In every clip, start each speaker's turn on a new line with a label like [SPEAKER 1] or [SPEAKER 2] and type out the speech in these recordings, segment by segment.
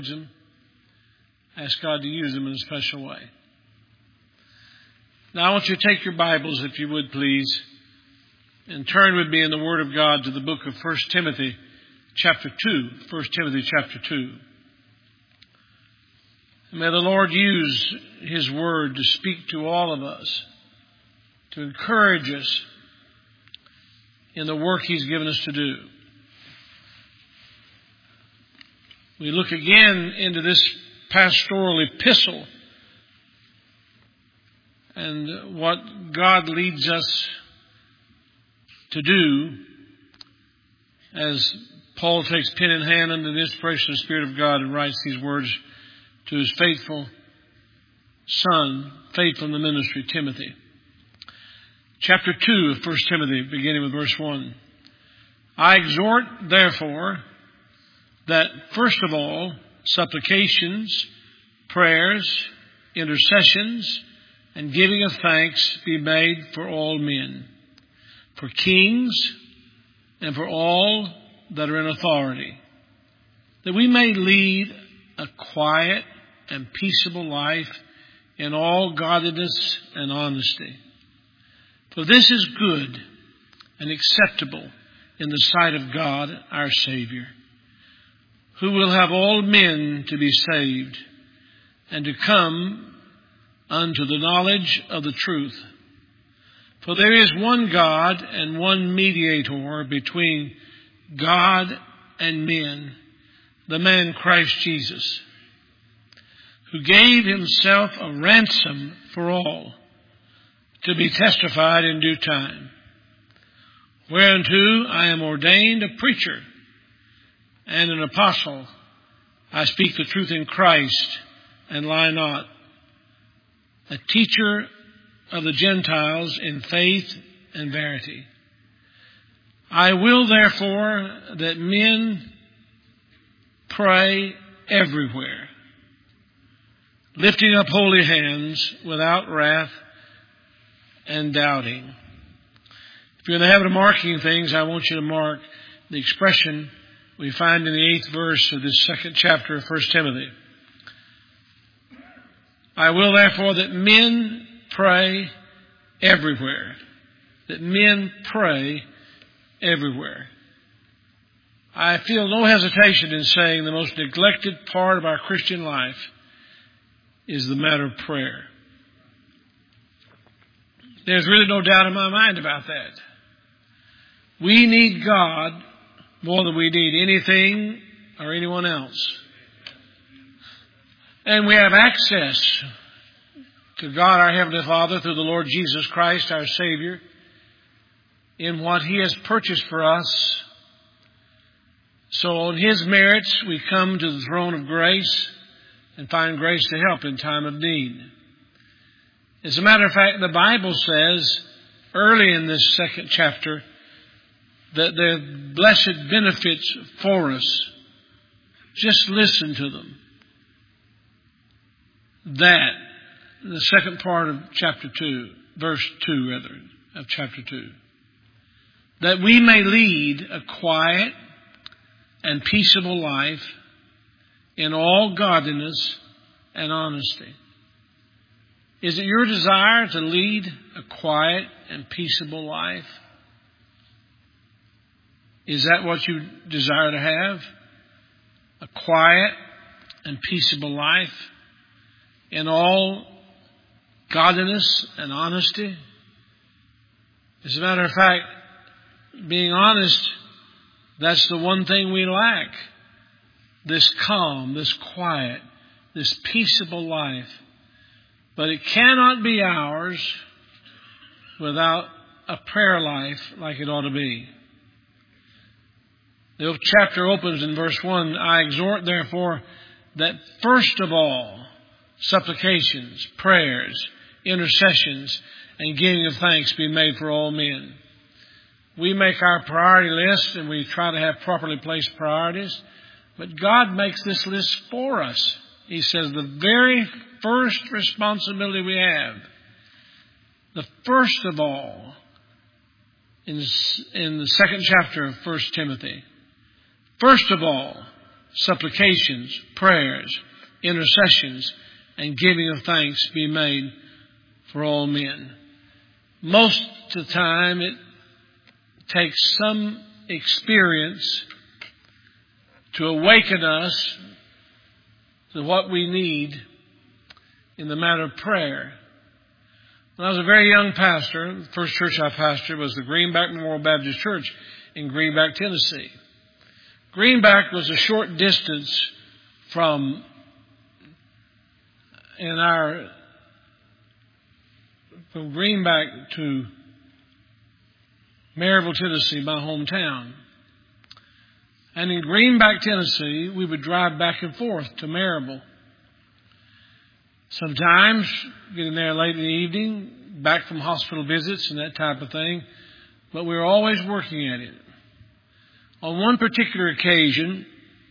[SPEAKER 1] them. Ask God to use them in a special way. Now I want you to take your Bibles, if you would please, and turn with me in the Word of God to the book of 1 Timothy chapter 2. 1 Timothy chapter 2. May the Lord use His Word to speak to all of us, to encourage us in the work He's given us to do. We look again into this pastoral epistle and what God leads us to do as Paul takes pen in hand under the inspiration of the Spirit of God and writes these words to his faithful son, faithful in the ministry, Timothy. Chapter 2 of 1 Timothy, beginning with verse 1. I exhort, therefore, that first of all, supplications, prayers, intercessions, and giving of thanks be made for all men, for kings, and for all that are in authority, that we may lead a quiet and peaceable life in all godliness and honesty. For this is good and acceptable in the sight of God our Savior, who will have all men to be saved and to come unto the knowledge of the truth. For there is one God and one mediator between God and men, the man Christ Jesus, who gave himself a ransom for all, to be testified in due time. Whereunto I am ordained a preacher and an apostle. I speak the truth in Christ and lie not. A teacher of the Gentiles in faith and verity. I will therefore that men pray everywhere, lifting up holy hands without wrath and doubting. If you're in the habit of marking things, I want you to mark the expression we find in the 8th verse of this 2nd chapter of 1 Timothy. I will therefore that men pray everywhere. That men pray everywhere. I feel no hesitation in saying the most neglected part of our Christian life is the matter of prayer. There's really no doubt in my mind about that. We need God more than we need anything or anyone else. And we have access to God our Heavenly Father through the Lord Jesus Christ, our Savior, in what He has purchased for us. So on His merits, we come to the throne of grace and find grace to help in time of need. As a matter of fact, the Bible says early in this 2nd chapter that there are blessed benefits for us. Just listen to them. That, the second part of chapter 2, verse 2 rather, of chapter 2. That we may lead a quiet and peaceable life in all godliness and honesty. Is it your desire to lead a quiet and peaceable life? Is that what you desire to have? A quiet and peaceable life in all godliness and honesty? As a matter of fact, being honest, that's the one thing we lack. This calm, this quiet, this peaceable life. But it cannot be ours without a prayer life like it ought to be. The chapter opens in verse 1, I exhort therefore that first of all, supplications, prayers, intercessions, and giving of thanks be made for all men. We make our priority list and we try to have properly placed priorities, but God makes this list for us. He says the very first responsibility we have, the first of all, in the 2nd chapter of 1 Timothy, first of all, supplications, prayers, intercessions, and giving of thanks be made for all men. Most of the time it takes some experience to awaken us to what we need in the matter of prayer. When I was a very young pastor, the first church I pastored was the Greenback Memorial Baptist Church in Greenback, Tennessee. Greenback was a short distance from Greenback to Maryville, Tennessee, my hometown. And in Greenback, Tennessee, we would drive back and forth to Maryville. Sometimes getting there late in the evening, back from hospital visits and that type of thing. But we were always working at it. On one particular occasion,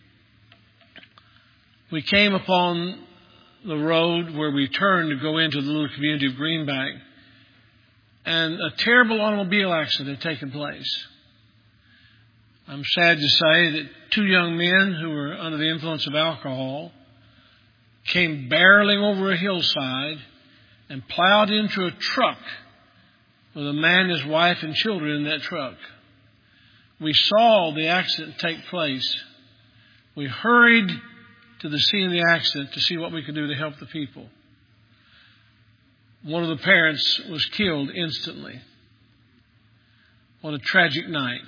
[SPEAKER 1] we came upon the road where we turned to go into the little community of Greenback, and a terrible automobile accident had taken place. I'm sad to say that two young men who were under the influence of alcohol came barreling over a hillside and plowed into a truck with a man, his wife, and children in that truck. We saw the accident take place. We hurried to the scene of the accident to see what we could do to help the people. One of the parents was killed instantly. What a tragic night.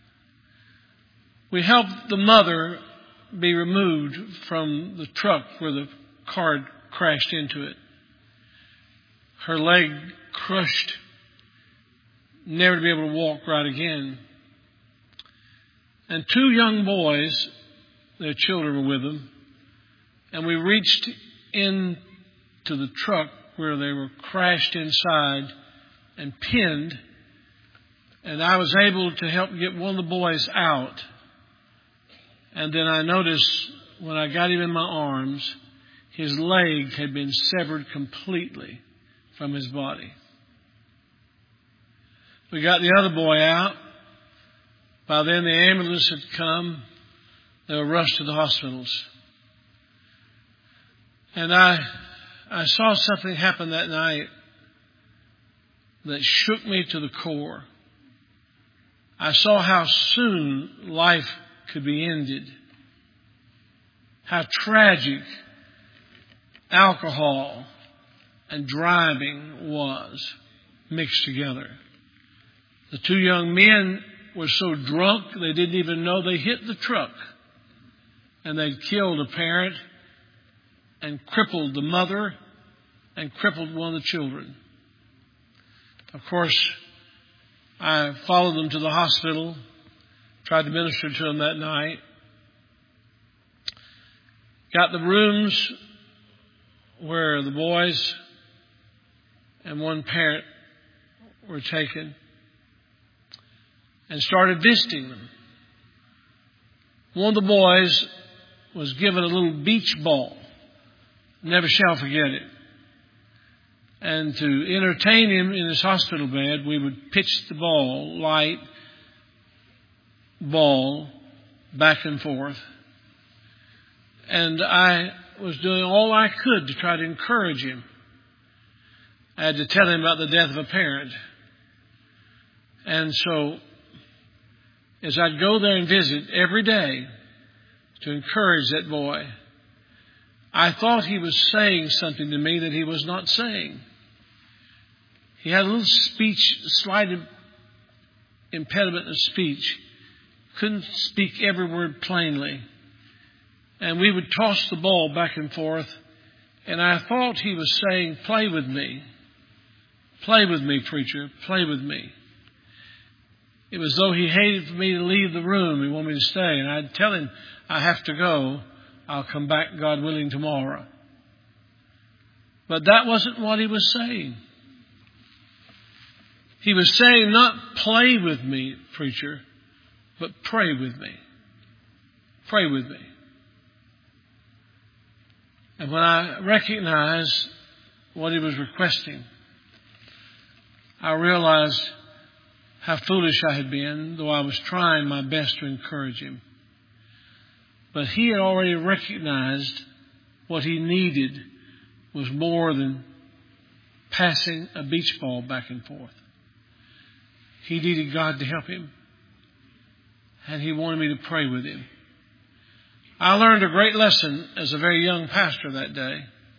[SPEAKER 1] We helped the mother be removed from the truck where the car crashed into it. Her leg crushed, never to be able to walk right again. And two young boys, their children were with them, and we reached into the truck where they were crashed inside and pinned, and I was able to help get one of the boys out. And then I noticed when I got him in my arms, his leg had been severed completely from his body. We got the other boy out. By then the ambulance had come. They were rushed to the hospitals. And I saw something happen that night that shook me to the core. I saw how soon life could be ended. How tragic alcohol and driving was mixed together. The two young men were so drunk they didn't even know they hit the truck. And they'd killed a parent and crippled the mother and crippled one of the children. Of course, I followed them to the hospital, tried to minister to them that night. Got the rooms where the boys and one parent were taken and started visiting them. One of the boys was given a little beach ball. Never shall forget it. And to entertain him in his hospital bed, we would pitch the ball, light ball, back and forth. And I was doing all I could to try to encourage him. I had to tell him about the death of a parent. And so, as I'd go there and visit every day to encourage that boy, I thought he was saying something to me that he was not saying. He had a little speech, slight impediment of speech. Couldn't speak every word plainly. And we would toss the ball back and forth. And I thought he was saying, "Play with me. Play with me, preacher. Play with me." It was though he hated for me to leave the room. He wanted me to stay. And I'd tell him, "I have to go. I'll come back, God willing, tomorrow." But that wasn't what he was saying. He was saying, not play with me, preacher, but pray with me. Pray with me. And when I recognized what he was requesting, I realized how foolish I had been, though I was trying my best to encourage him. But he had already recognized what he needed was more than passing a beach ball back and forth. He needed God to help him. And he wanted me to pray with him. I learned a great lesson as a very young pastor that day.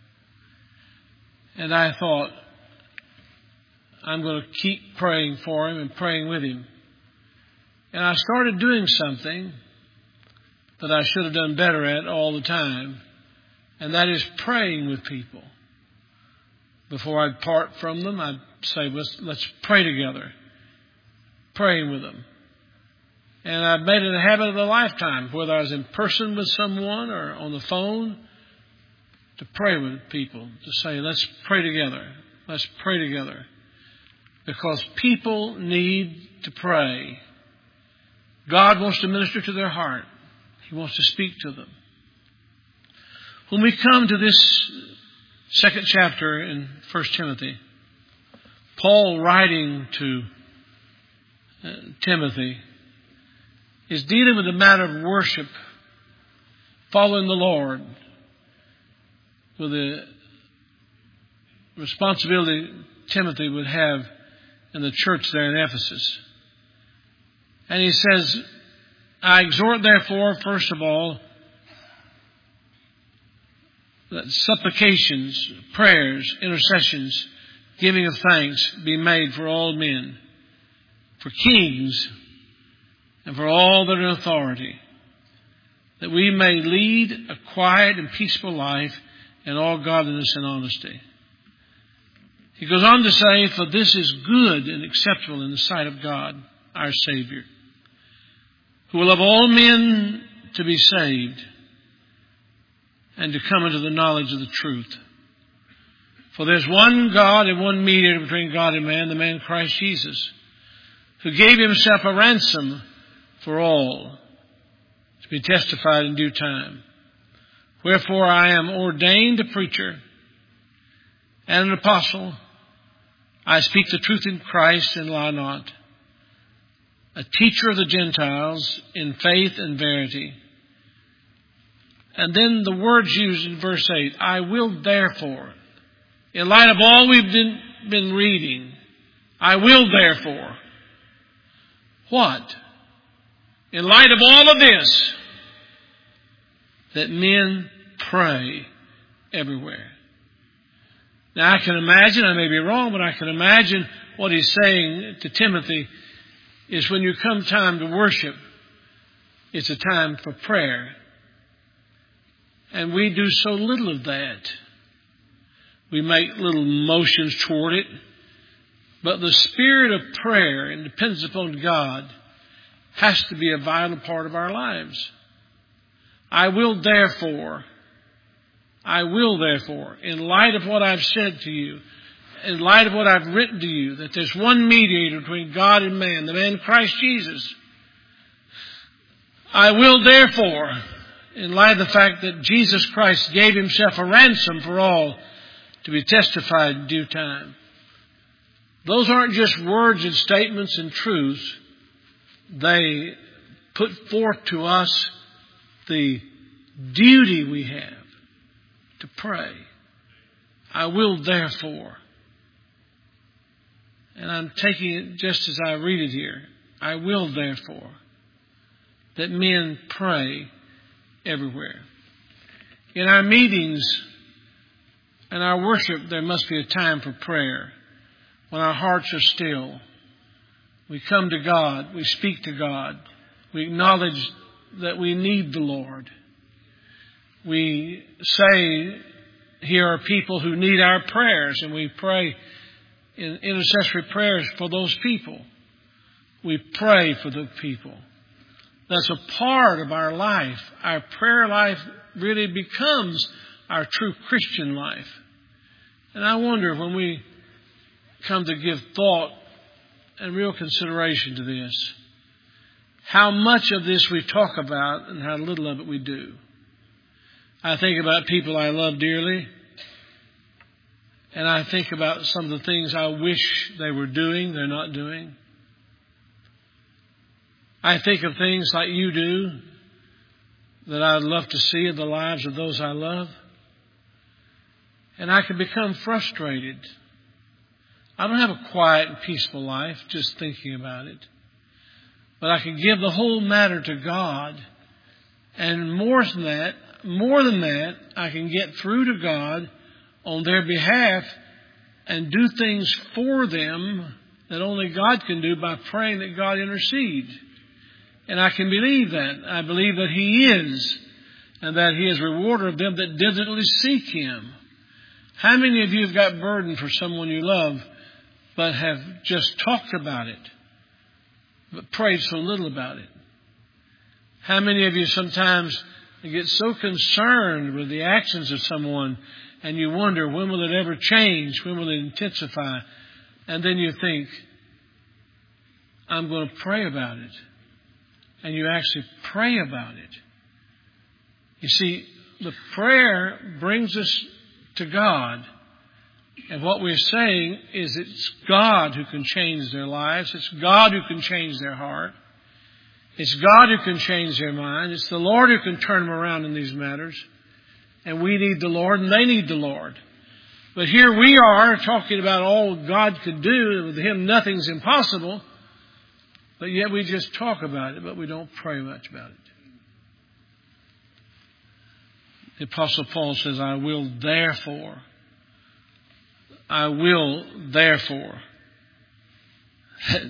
[SPEAKER 1] And I thought, I'm going to keep praying for him and praying with him. And I started doing something that I should have done better at all the time. And that is praying with people. Before I'd part from them, I'd say, let's pray together. Praying with them. And I've made it a habit of a lifetime, whether I was in person with someone or on the phone, to pray with people, to say, let's pray together. Let's pray together. Because people need to pray. God wants to minister to their heart. He wants to speak to them. When we come to this second chapter in 1 Timothy, Paul writing to Timothy is dealing with the matter of worship, following the Lord, with the responsibility Timothy would have in the church there in Ephesus. And he says, I exhort therefore, first of all, that supplications, prayers, intercessions, giving of thanks be made for all men, for kings, and for all that are in authority, that we may lead a quiet and peaceful life in all godliness and honesty. He goes on to say, for this is good and acceptable in the sight of God, our Savior, who will have all men to be saved and to come into the knowledge of the truth. For there's one God and one mediator between God and man, the man Christ Jesus, who gave himself a ransom for all, to be testified in due time. Wherefore I am ordained a preacher and an apostle. I speak the truth in Christ and lie not. A teacher of the Gentiles in faith and verity. And then the words used in verse 8, I will therefore, in light of all we've been reading, I will therefore. What? In light of all of this, that men pray everywhere. Now I can imagine, I may be wrong, but I can imagine what he's saying to Timothy is when you come time to worship, it's a time for prayer. And we do so little of that. We make little motions toward it. But the spirit of prayer and dependence upon God has to be a vital part of our lives. I will therefore, in light of what I've said to you, in light of what I've written to you, that there's one mediator between God and man, the man Christ Jesus. I will therefore, in light of the fact that Jesus Christ gave himself a ransom for all to be testified in due time. Those aren't just words and statements and truths. They put forth to us the duty we have to pray. I will therefore. And I'm taking it just as I read it here. I will therefore. That men pray everywhere. In our meetings and our worship, there must be a time for prayer. When our hearts are still, we come to God, we speak to God, we acknowledge that we need the Lord. We say, here are people who need our prayers, and we pray in intercessory prayers for those people. We pray for the people. That's a part of our life. Our prayer life really becomes our true Christian life. And I wonder when we come to give thought and real consideration to this, how much of this we talk about and how little of it we do. I think about people I love dearly, and I think about some of the things I wish they were doing, they're not doing. I think of things like you do, that I'd love to see in the lives of those I love. And I can become frustrated. I don't have a quiet and peaceful life just thinking about it. But I can give the whole matter to God. And more than that, I can get through to God on their behalf and do things for them that only God can do by praying that God intercede. And I can believe that. I believe that He is, and that He is a rewarder of them that diligently seek Him. How many of you have got burden for someone you love, but have just talked about it, but prayed so little about it? How many of you sometimes get so concerned with the actions of someone, and you wonder, when will it ever change? When will it intensify? And then you think, I'm going to pray about it. And you actually pray about it. You see, the prayer brings us to God. And what we're saying is it's God who can change their lives. It's God who can change their heart. It's God who can change their mind. It's the Lord who can turn them around in these matters. And we need the Lord and they need the Lord. But here we are talking about all God could do. With Him nothing's impossible. But yet we just talk about it, but we don't pray much about it. The Apostle Paul says, I will therefore that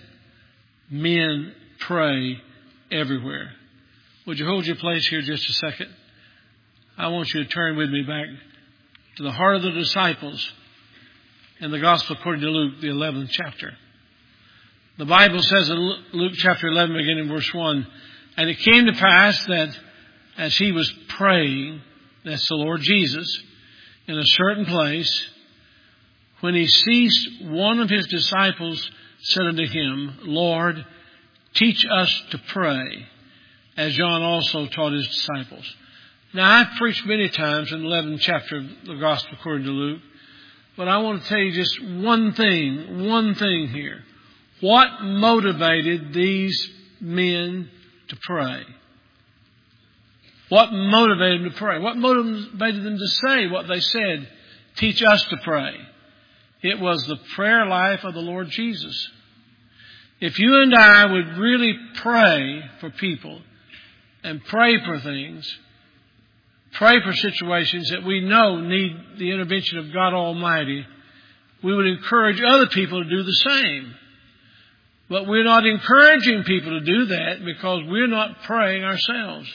[SPEAKER 1] men pray everywhere. Would you hold your place here just a second? I want you to turn with me back to the heart of the disciples in the Gospel according to Luke, the 11th chapter. The Bible says in Luke chapter 11, beginning in verse 1, and it came to pass that as He was praying, that's the Lord Jesus, in a certain place, when He ceased, one of His disciples said unto Him, Lord, teach us to pray, as John also taught his disciples. Now, I've preached many times in the 11th chapter of the Gospel according to Luke, but I want to tell you just one thing here. What motivated these men to pray? What motivated them to pray? What motivated them to say what they said? Teach us to pray. It was the prayer life of the Lord Jesus. If you and I would really pray for people and pray for things, pray for situations that we know need the intervention of God Almighty, we would encourage other people to do the same. But we're not encouraging people to do that because we're not praying ourselves.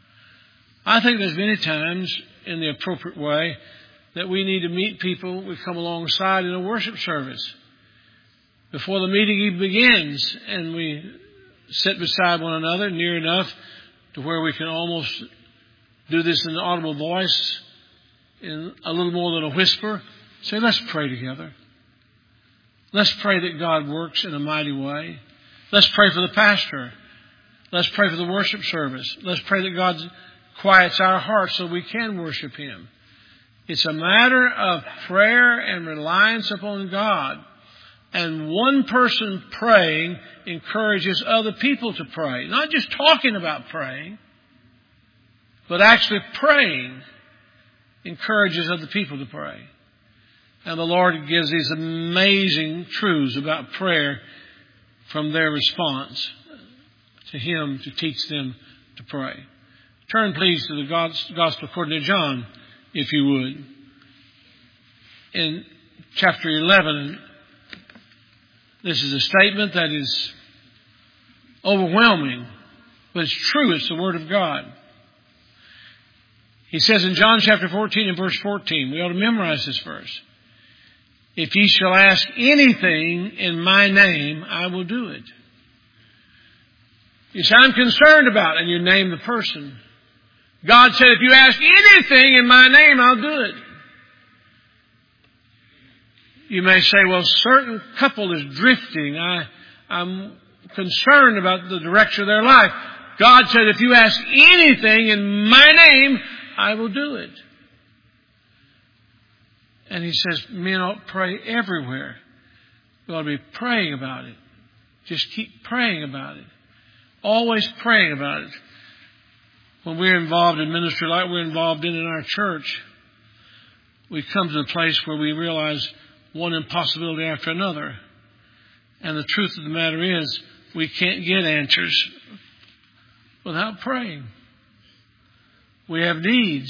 [SPEAKER 1] I think there's many times in the appropriate way that we need to meet people. We come alongside in a worship service before the meeting even begins, and we sit beside one another near enough to where we can almost do this in an audible voice, in a little more than a whisper. Say, let's pray together. Let's pray that God works in a mighty way. Let's pray for the pastor. Let's pray for the worship service. Let's pray that God quiets our hearts so we can worship Him. It's a matter of prayer and reliance upon God. And one person praying encourages other people to pray. Not just talking about praying, but actually praying encourages other people to pray. And the Lord gives these amazing truths about prayer from their response to Him to teach them to pray. Turn, please, to the Gospel according to John, if you would. In chapter 11, this is a statement that is overwhelming, but it's true. It's the Word of God. He says in John chapter 14 and verse 14, we ought to memorize this verse. If ye shall ask anything in my name, I will do it. You say, I'm concerned about it, and you name the person. God said, if you ask anything in my name, I'll do it. You may say, well, a certain couple is drifting. I'm concerned about the direction of their life. God said, if you ask anything in my name, I will do it. And He says, men ought to pray everywhere. We ought to be praying about it. Just keep praying about it. Always praying about it. when we're involved in ministry like we're involved in our church, we come to a place where we realize one impossibility after another. And the truth of the matter is, we can't get answers without praying. We have needs,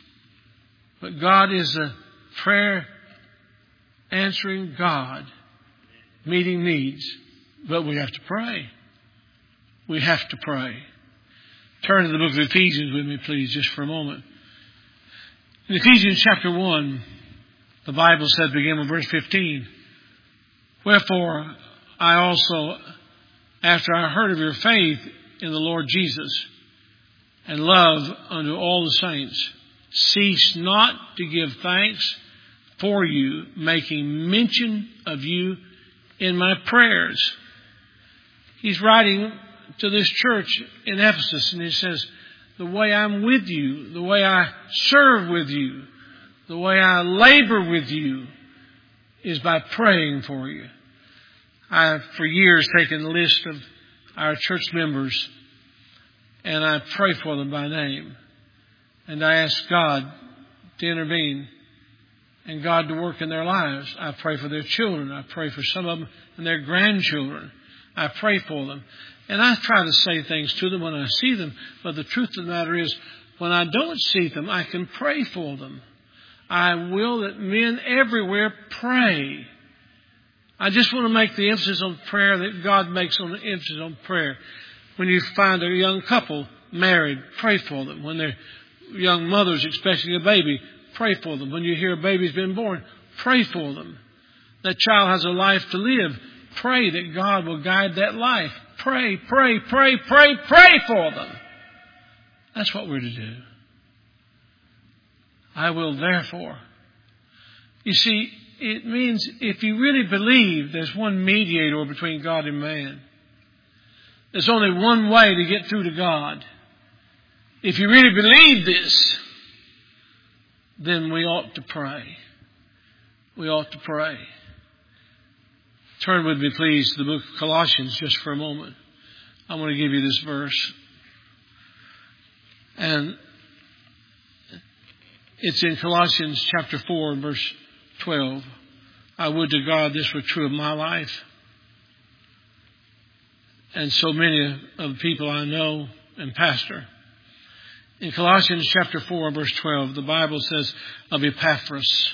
[SPEAKER 1] but God is a prayer answering God, meeting needs. But we have to pray. We have to pray. Turn to the book of Ephesians with me, please, just for a moment. In Ephesians chapter 1, the Bible said, begin with verse 15, "Wherefore I also, after I heard of your faith in the Lord Jesus, and love unto all the saints, cease not to give thanks for you, making mention of you in my prayers." He's writing to this church in Ephesus, and he says, the way I'm with you, the way I serve with you, the way I labor with you is by praying for you. I've for years taken a list of our church members and I pray for them by name. And I ask God to intervene and God to work in their lives. I pray for their children. I pray for some of them and their grandchildren. I pray for them. And I try to say things to them when I see them. But the truth of the matter is, when I don't see them, I can pray for them. I will that men everywhere pray. I just want to make the emphasis on prayer that God makes on the emphasis on prayer. When you find a young couple married, pray for them. When they're young mothers expecting a baby, pray for them. When you hear a baby's been born, pray for them. That child has a life to live. Pray that God will guide that life. Pray, pray, pray, pray, pray for them. That's what we're to do. I will therefore. You see, it means if you really believe there's one mediator between God and man, there's only one way to get through to God. If you really believe this, then we ought to pray. We ought to pray. Turn with me, please, to the book of Colossians just for a moment. I want to give you this verse. And it's in Colossians chapter 4 and verse 12. I would to God this were true of my life. And so many of the people I know and pastor. In Colossians chapter 4 and verse 12, the Bible says of Epaphras,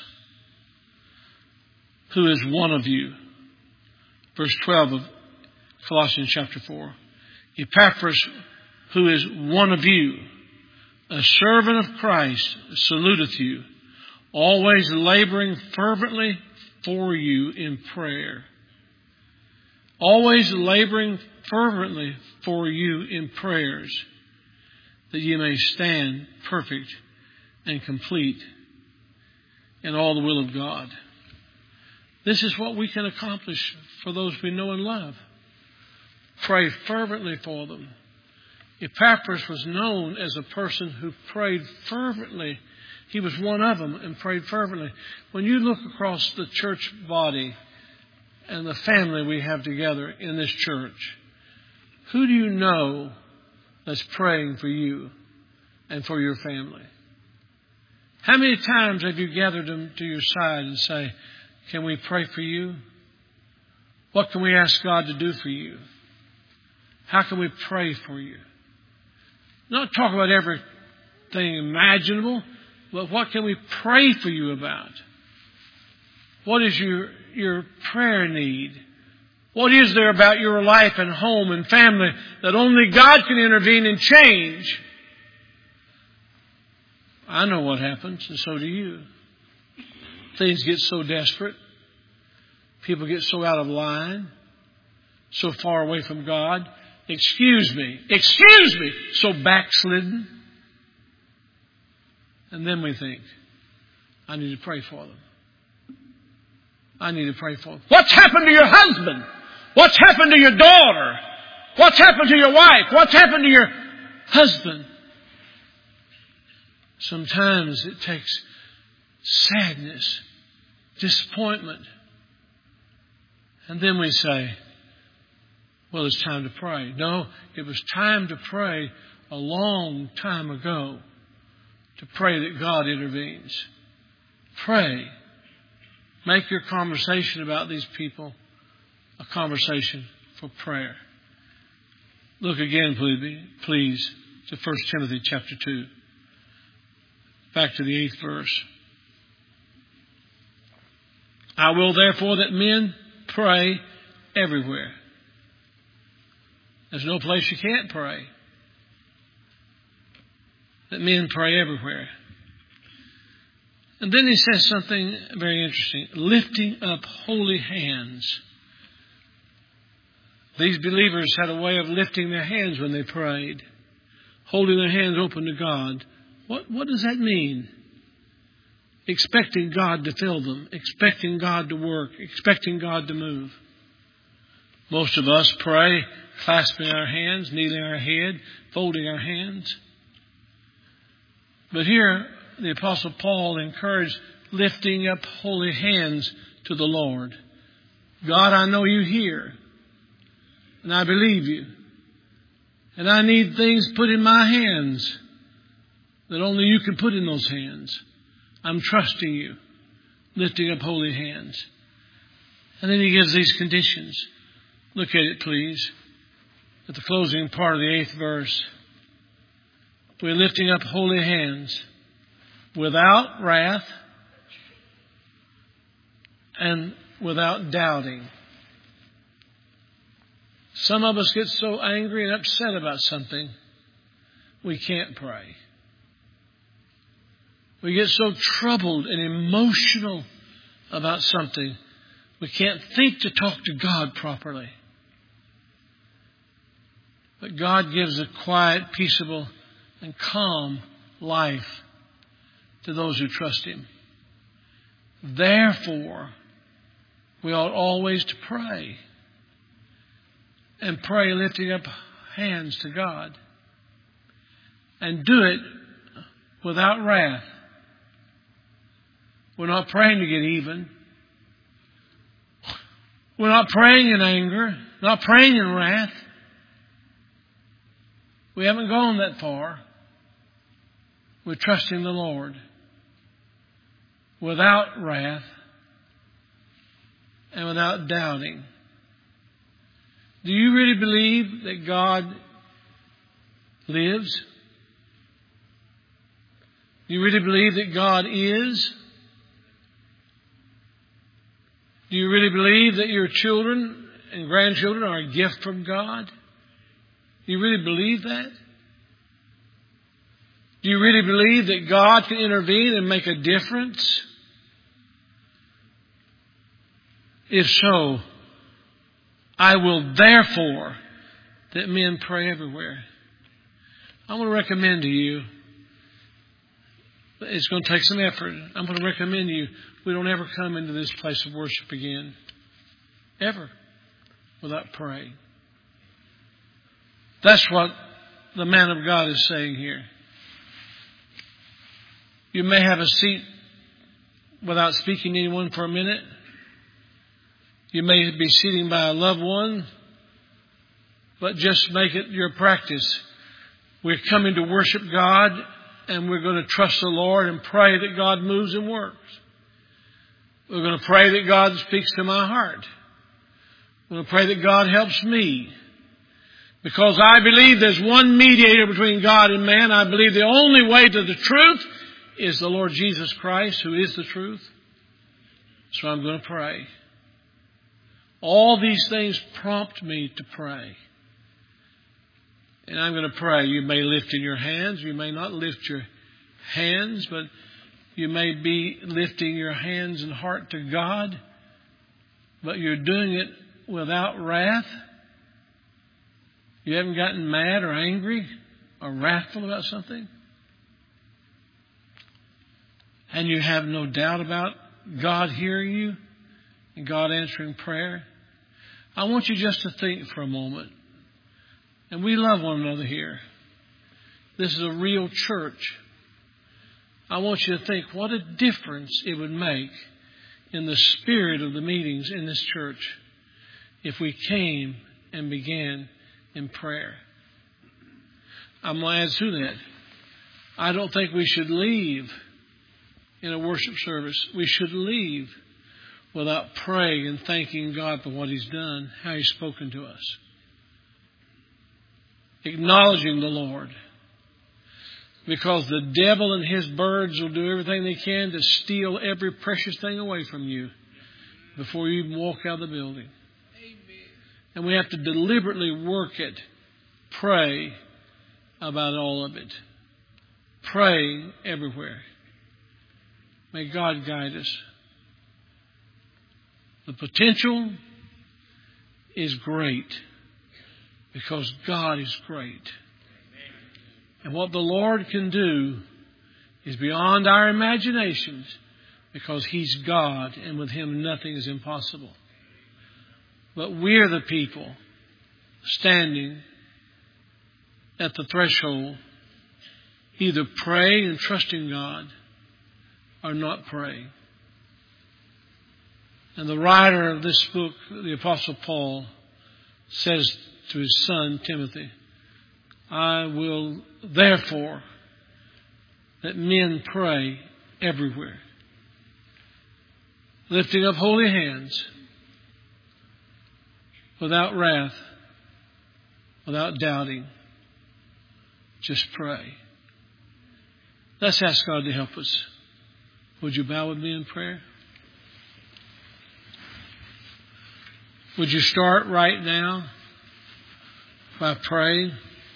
[SPEAKER 1] who is one of you. Verse 12 of Colossians chapter 4. Epaphras, who is one of you, a servant of Christ, saluteth you, always laboring fervently for you in prayer. Always laboring fervently for you in prayers, that ye may stand perfect and complete in all the will of God. This is what we can accomplish for those we know and love. Pray fervently for them. Epaphras was known as a person who prayed fervently. He was one of them and prayed fervently. When you look across the church body and the family we have together in this church, who do you know that's praying for you and for your family? How many times have you gathered them to your side and say, can we pray for you? What can we ask God to do for you? How can we pray for you? Not talk about everything imaginable, but what can we pray for you about? What is your prayer need? What is there about your life and home and family that only God can intervene and change? I know what happens, and so do you. Things get so desperate. People get so out of line, so far away from God. Excuse me, so backslidden. And then we think, I need to pray for them. I need to pray for them. What's happened to your husband? What's happened to your daughter? What's happened to your wife? What's happened to your husband? Sometimes it takes sadness, disappointment. And then we say, well, it's time to pray. No, it was time to pray a long time ago to pray that God intervenes. Pray. Make your conversation about these people a conversation for prayer. Look again, please, to 1 Timothy chapter 2. Back to the 8th verse. I will therefore that men pray everywhere. There's no place you can't pray. That men pray everywhere. And then he says something very interesting. Lifting up holy hands. These believers had a way of lifting their hands when they prayed. Holding their hands open to God. What does that mean? Expecting God to fill them. Expecting God to work. Expecting God to move. Most of us pray clasping our hands, kneeling our head, folding our hands. But here, the Apostle Paul encouraged lifting up holy hands to the Lord. God, I know you hear. And I believe you. And I need things put in my hands that only you can put in those hands. I'm trusting you. Lifting up holy hands. And then he gives these conditions. Look at it, please. At the closing part of the 8th verse. We're lifting up holy hands without wrath and without doubting. Some of us get so angry and upset about something, we can't pray. We get so troubled and emotional about something, we can't think to talk to God properly. But God gives a quiet, peaceable, and calm life to those who trust Him. Therefore, we ought always to pray. And pray lifting up hands to God. And do it without wrath. We're not praying to get even. We're not praying in anger. Not praying in wrath. We haven't gone that far. We're trusting the Lord. Without wrath. And without doubting. Do you really believe that God lives? Do you really believe that God is? Do you really believe that your children and grandchildren are a gift from God? Do you really believe that? Do you really believe that God can intervene and make a difference? If so, I will therefore that men pray everywhere. I want to recommend to you, it's going to take some effort. I'm going to recommend to you, we don't ever come into this place of worship again. Ever. Without praying. That's what the man of God is saying here. You may have a seat without speaking to anyone for a minute. You may be sitting by a loved one, but just make it your practice. We're coming to worship God, and we're going to trust the Lord and pray that God moves and works. We're going to pray that God speaks to my heart. We're going to pray that God helps me. Because I believe there's one mediator between God and man. I believe the only way to the truth is the Lord Jesus Christ, who is the truth. So I'm going to pray. All these things prompt me to pray. And I'm going to pray. You may lift in your hands. You may not lift your hands, but you may be lifting your hands and heart to God. But you're doing it without wrath. You haven't gotten mad or angry or wrathful about something. And you have no doubt about God hearing you and God answering prayer. I want you just to think for a moment. And we love one another here. This is a real church. I want you to think what a difference it would make in the spirit of the meetings in this church if we came and began in prayer. I'm going to add to that. I don't think we should leave in a worship service. We should leave without praying and thanking God for what He's done, how He's spoken to us. Acknowledging the Lord. Because the devil and his birds will do everything they can to steal every precious thing away from you before you even walk out of the building. Amen. And we have to deliberately work it. Pray about all of it. Pray everywhere. May God guide us. The potential is great because God is great. And what the Lord can do is beyond our imaginations because He's God and with Him nothing is impossible. But we're the people standing at the threshold, either praying and trusting God or not praying. And the writer of this book, the Apostle Paul, says to his son Timothy, I will therefore that men pray everywhere, lifting up holy hands, without wrath, without doubting. Just pray. Let's ask God to help us. Would you bow with me in prayer? Would you start right now by praying?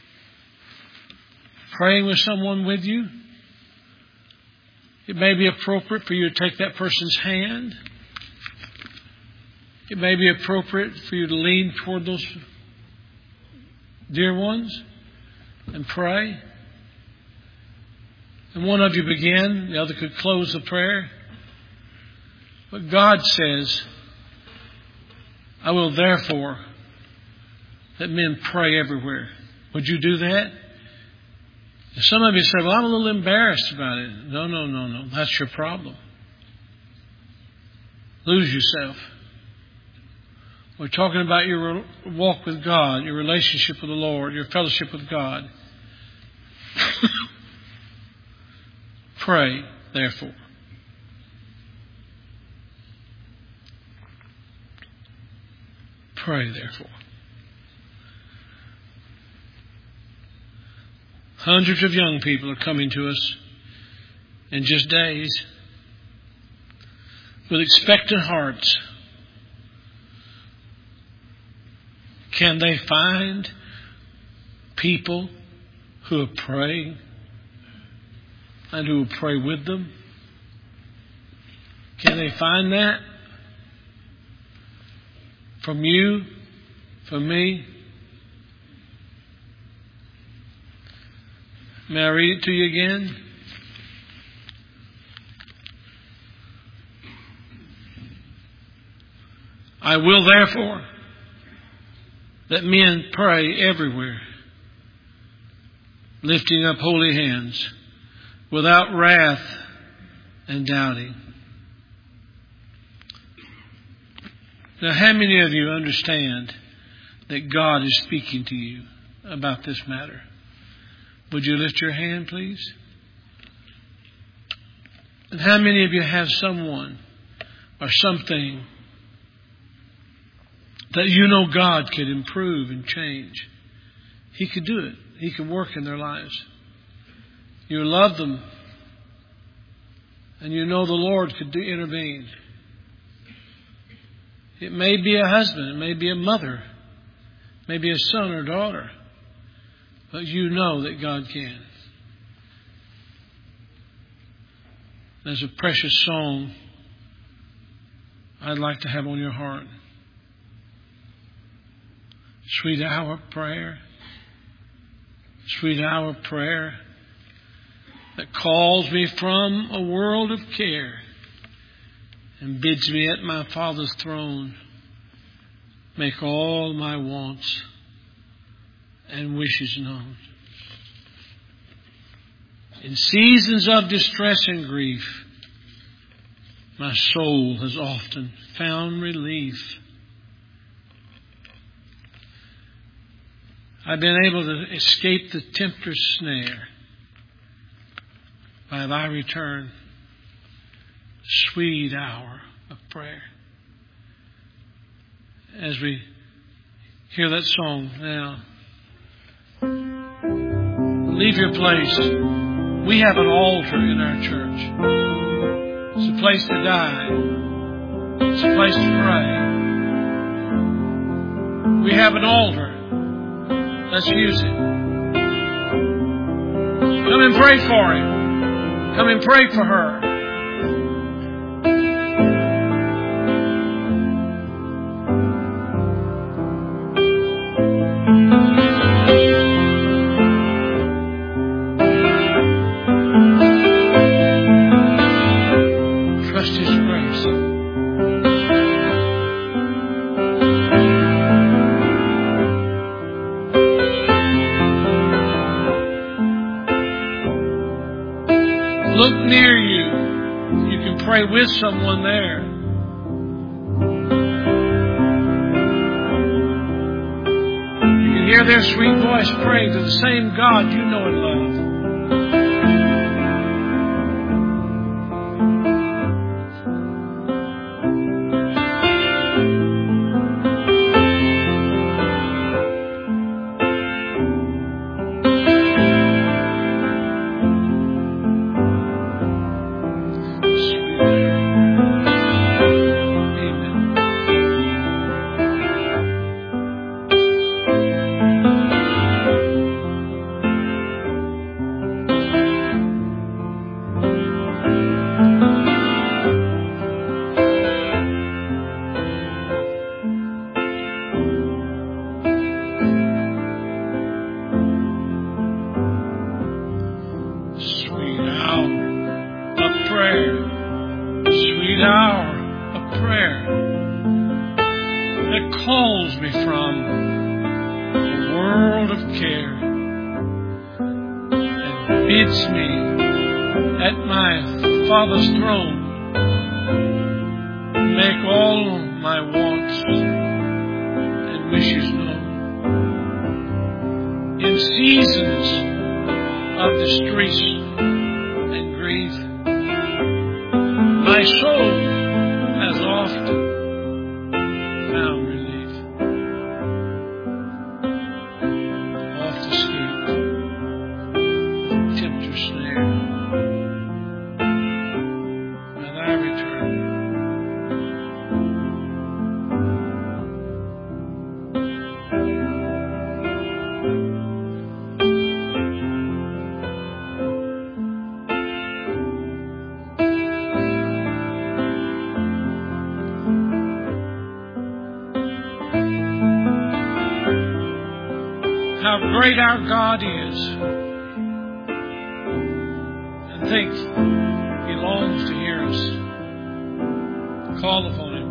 [SPEAKER 1] Praying with someone with you. It may be appropriate for you to take that person's hand. It may be appropriate for you to lean toward those dear ones and pray. And one of you begin, the other could close the prayer. But God says, I will therefore that men pray everywhere. Would you do that? Some of you say, well, I'm a little embarrassed about it. No. That's your problem. Lose yourself. We're talking about your walk with God, your relationship with the Lord, your fellowship with God. Pray, therefore. Pray, therefore. Hundreds of young people are coming to us in just days with expectant hearts. Can they find people who are praying and who will pray with them? Can they find that? From you? From me? May I read it to you again? I will therefore that men pray everywhere, lifting up holy hands, without wrath and doubting. Now, how many of you understand that God is speaking to you about this matter? Would you lift your hand, please? And how many of you have someone or something that you know God could improve and change? He could do it. He could work in their lives. You love them. And you know the Lord could intervene. It may be a husband. It may be a mother. It may be a son or daughter. But you know that God can. There's a precious song I'd like to have on your heart. Sweet hour of prayer. Sweet hour of prayer that calls me from a world of care and bids me at my Father's throne make all my wants and wishes known. In seasons of distress and grief, my soul has often found relief. I've been able to escape the tempter's snare by thy return, sweet hour of prayer. As we hear that song now, leave your place. We have an altar in our church. It's a place to die. It's a place to pray. We have an altar. Let's use it. Come and pray for him. Come and pray for her. Look near you. You can pray with someone there. You can hear their sweet voice praying to the same God you know and love. Father's throne, make all my wants and wishes known. In seasons of distress and grief, my soul has often found relief. Oft escaped tempter's snare. How great our God is, and think He longs to hear us. Call upon Him.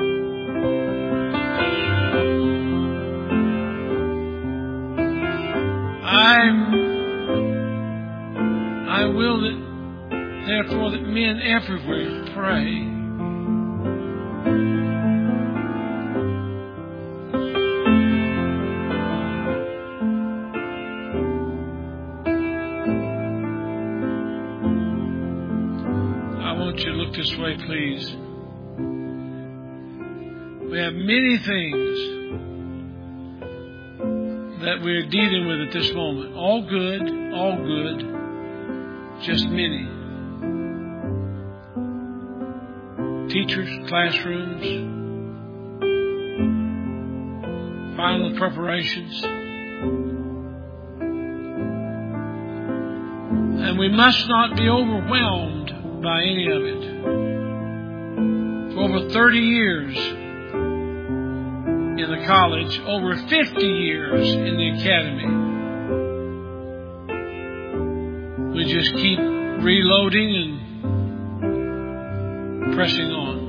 [SPEAKER 1] I will that, therefore, that men everywhere pray. This way, please. We have many things that we're dealing with at this moment. All good, just many. Teachers, classrooms, final preparations. And we must not be overwhelmed by any of it. For over 30 years in the college, over 50 years in the academy, we just keep reloading and pressing on.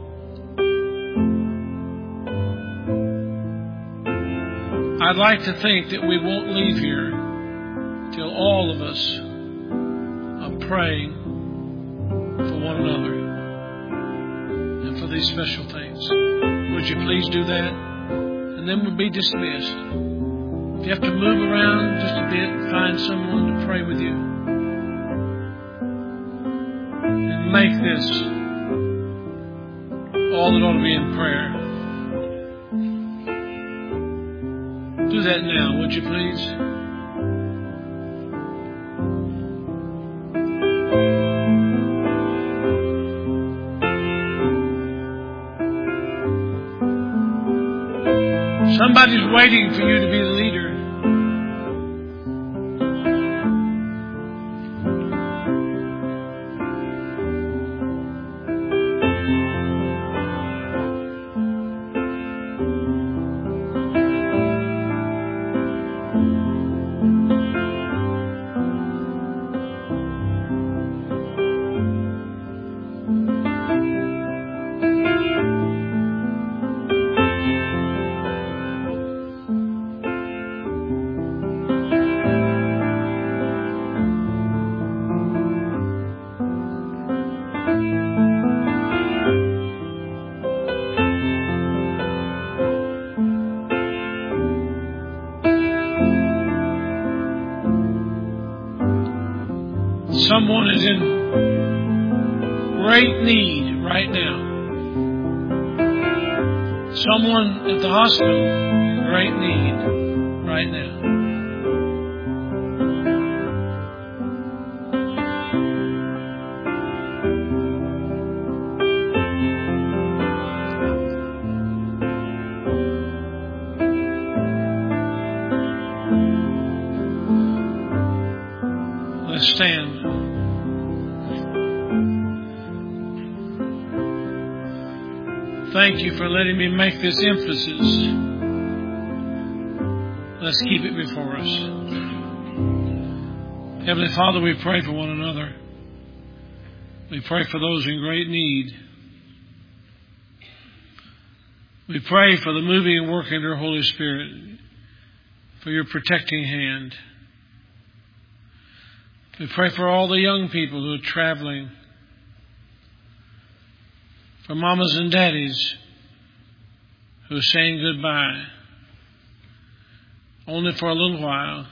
[SPEAKER 1] I'd like to think that we won't leave here till all of us are praying for one another and for these special things. Would you please do that? And then we'll be dismissed. If you have to move around just a bit, find someone to pray with you. And make this all that ought to be in prayer. Do that now, would you please? Somebody's waiting for you to be the leader. Someone is in great need right now. Someone at the hospital in great need right now. Let's stand. Thank you for letting me make this emphasis. Let's keep it before us. Heavenly Father, we pray for one another. We pray for those in great need. We pray for the moving and working of your Holy Spirit, for your protecting hand. We pray for all the young people who are traveling, for mamas and daddies who are saying goodbye, only for a little while.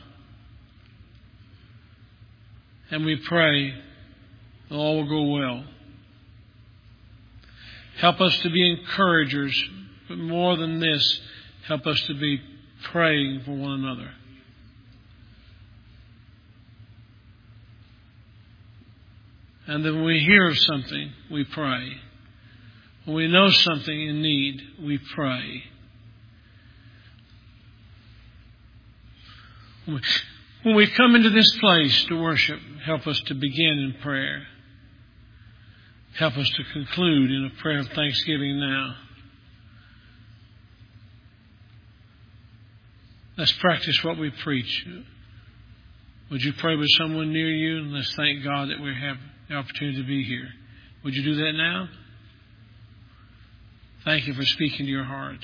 [SPEAKER 1] And we pray that all will go well. Help us to be encouragers, but more than this, help us to be praying for one another. And then when we hear of something, we pray. When we know something in need, we pray. When we come into this place to worship, help us to begin in prayer. Help us to conclude in a prayer of thanksgiving now. Let's practice what we preach. Would you pray with someone near you? And let's thank God that we have the opportunity to be here. Would you do that now? Thank you for speaking to your heart.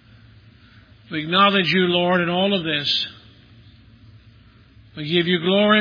[SPEAKER 1] We acknowledge you, Lord, in all of this. We give you glory.